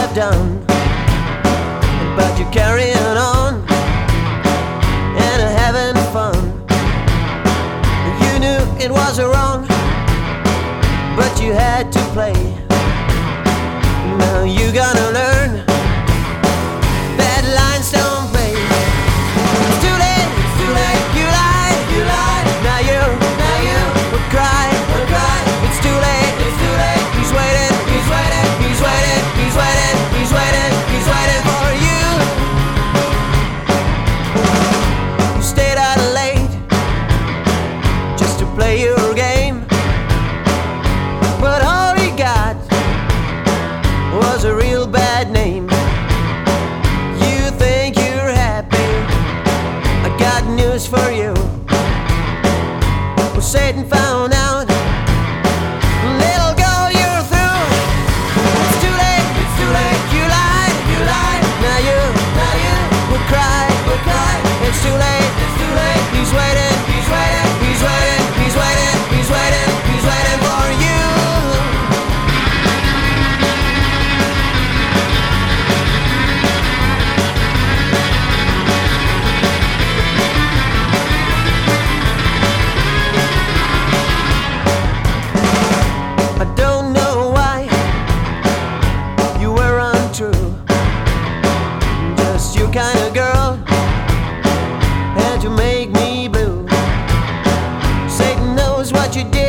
have done, but you're carrying on and having fun. You knew it was wrong, but you had to play. Now you gotta learn that lines don't play. It's too late, you lied, now you will cry, It's too late, he's waiting, he's waiting for you. You stayed out late just to play your game, but all you got was a real bad name. You think you're happy, I got news for you. Well, Satan found out, little girl, you're through. It's too late, you lied, now you will cry, It's too late, he's waiting, he's waiting for you. I don't know why you were untrue. Just your kind of girl had to make me blue. Satan knows what you did.